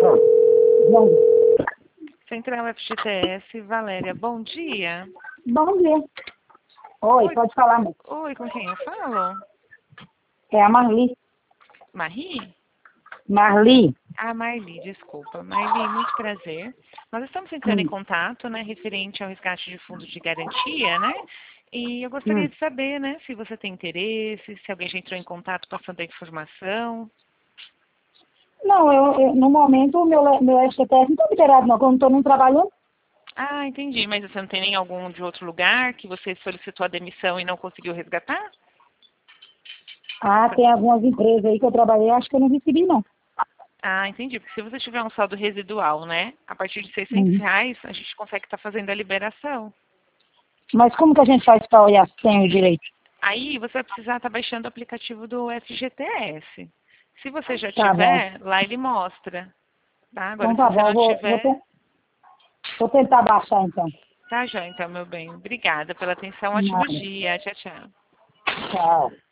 Pronto. Vamos. Central FGTS, Valéria, bom dia. Bom dia. Oi, pode falar, moça. Oi, com quem eu falo? É a Marli. Marli? Marli. Ah, Marli, desculpa. Marli, muito prazer. Nós estamos entrando em contato, né, referente ao resgate de fundo de garantia, né? E eu gostaria de saber, né, se você tem interesse, se alguém já entrou em contato passando a informação. Não, no momento o meu FGTS não está liberado, não, porque eu não estou nem trabalhando. Ah, entendi. Mas você não tem nem algum de outro lugar que você solicitou a demissão e não conseguiu resgatar? Ah, tem algumas empresas aí que eu trabalhei, acho que eu não recebi, não. Ah, entendi. Porque se você tiver um saldo residual, né, a partir de R$ 600, a gente consegue estar fazendo a liberação. Mas como que a gente faz para olhar se tem o direito? Aí você vai precisar estar baixando o aplicativo do FGTS. Se você já Tá bom. tiver, lá ele mostra. Tá? Agora, Então se tá você bom, não tiver, vou tentar baixar então. tá já então, meu bem. Obrigada pela atenção. Ótimo Nada. dia. Tchau, tchau. Tchau.